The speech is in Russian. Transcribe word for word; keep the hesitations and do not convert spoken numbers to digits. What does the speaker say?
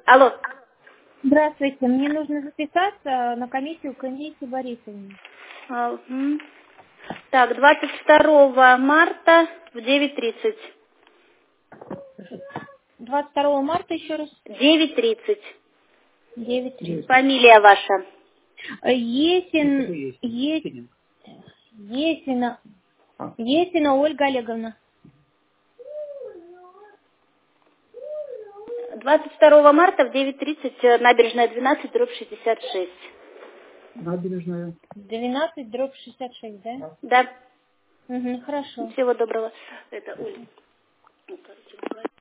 Алло. Здравствуйте, мне нужно записаться на комиссию к Инессе Борисовне. А, м. Так, двадцать второго марта в девять тридцать. двадцать второго марта еще раз. девять тридцать. девять тридцать. Фамилия ваша. Есин, Есин, Есина, Есина Ольга Олеговна. двадцать второго марта в девять тридцать, э, набережная двенадцать, дробь шестьдесят шесть. Набережная. двенадцать дробь шестьдесят шесть, да? Да. Угу, хорошо. Всего доброго. Это Оля. Ну, короче,